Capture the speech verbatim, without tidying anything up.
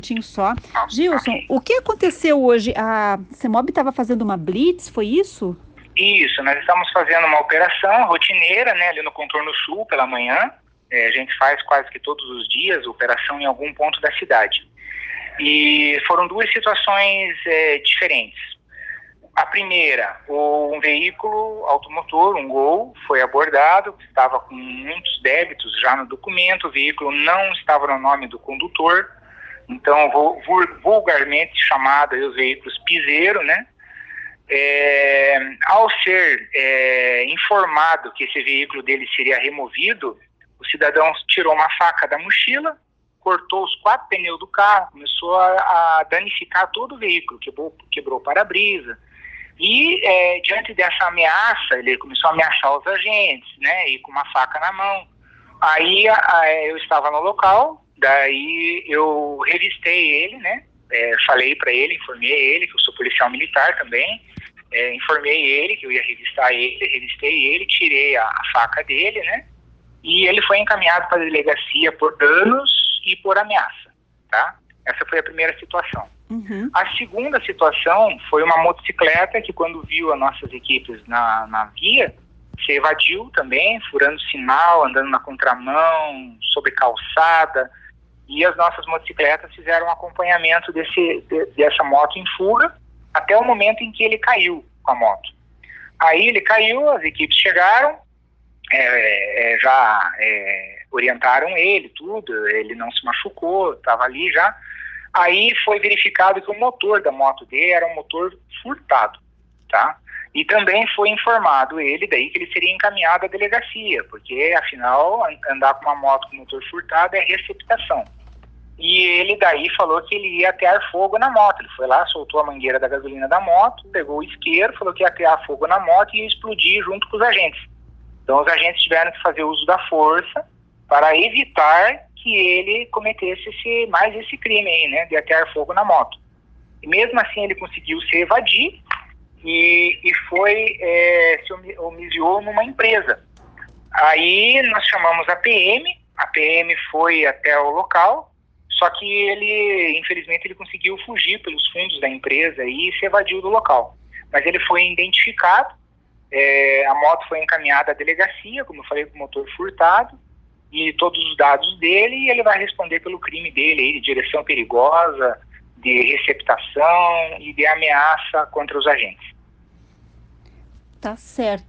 minutinho só. Gilson, o que aconteceu hoje? A CEMOB estava fazendo uma blitz, foi isso? Isso, nós estamos fazendo uma operação rotineira, né, ali no Contorno Sul pela manhã. É, a gente faz quase que todos os dias operação em algum ponto da cidade. E foram duas situações é, diferentes. A primeira, um veículo automotor, um Gol, foi abordado, estava com muitos débitos já no documento, o veículo não estava no nome do condutor, então vulgarmente chamado aí, os veículos piseiro, né? É, ao ser é, informado que esse veículo dele seria removido, o cidadão tirou uma faca da mochila, cortou os quatro pneus do carro, começou a, a danificar todo o veículo, quebrou, quebrou o para-brisa. E é, diante dessa ameaça, ele começou a ameaçar os agentes, né, e com uma faca na mão. Aí a, a, eu estava no local, daí eu revistei ele, né, é, falei para ele, informei ele, que eu sou policial militar também, é, informei ele que eu ia revistar ele, revistei ele, tirei a, a faca dele, né, e ele foi encaminhado para a delegacia por danos e por ameaça, tá? Essa foi a primeira situação. Uhum. A segunda situação foi uma motocicleta que, quando viu as nossas equipes na, na via, se evadiu também, furando sinal, andando na contramão, sobre calçada, e as nossas motocicletas fizeram um acompanhamento desse, de, dessa moto em fuga até o momento em que ele caiu com a moto. Aí ele caiu, as equipes chegaram, é, é, já é, orientaram ele, tudo, ele não se machucou, estava ali já. Aí foi verificado que o motor da moto dele era um motor furtado, tá? E também foi informado ele daí que ele seria encaminhado à delegacia, porque afinal andar com uma moto com motor furtado é receptação. E ele daí falou que ele ia atear fogo na moto. Ele foi lá, soltou a mangueira da gasolina da moto, pegou o isqueiro, falou que ia atear fogo na moto e ia explodir junto com os agentes. Então os agentes tiveram que fazer uso da força para evitar que ele cometesse esse, mais esse crime aí, né, de atear fogo na moto. E mesmo assim ele conseguiu se evadir e, e foi, é, se homiziou numa empresa. Aí nós chamamos a P M, a P M foi até o local, só que ele, infelizmente, ele conseguiu fugir pelos fundos da empresa e se evadiu do local. Mas ele foi identificado, é, a moto foi encaminhada à delegacia, como eu falei, com o motor furtado, e todos os dados dele, e ele vai responder pelo crime dele, aí, de direção perigosa, de receptação e de ameaça contra os agentes. Tá certo.